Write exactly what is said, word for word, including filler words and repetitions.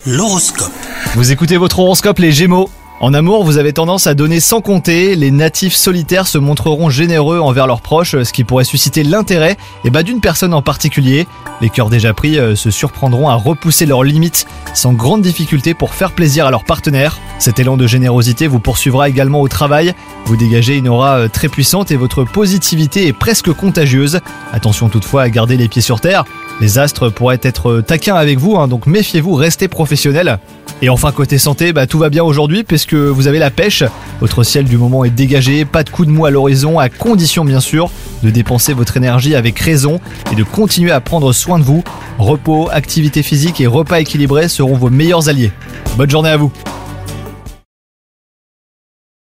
L'horoscope. Vous écoutez votre horoscope les Gémeaux. En amour, vous avez tendance à donner sans compter, les natifs solitaires se montreront généreux envers leurs proches, ce qui pourrait susciter l'intérêt et bah, d'une personne en particulier. Les cœurs déjà pris euh, se surprendront à repousser leurs limites sans grande difficulté pour faire plaisir à leur partenaire. Cet élan de générosité vous poursuivra également au travail. Vous dégagez une aura euh, très puissante et votre positivité est presque contagieuse. Attention toutefois à garder les pieds sur terre. Les astres pourraient être taquins avec vous, hein, donc méfiez-vous, restez professionnel. Et enfin côté santé, bah, tout va bien aujourd'hui puisque vous avez la pêche. Votre ciel du moment est dégagé, pas de coup de mou à l'horizon, à condition bien sûr de dépenser votre énergie avec raison et de continuer à prendre soin de vous. Repos, activité physique et repas équilibrés seront vos meilleurs alliés. Bonne journée à vous.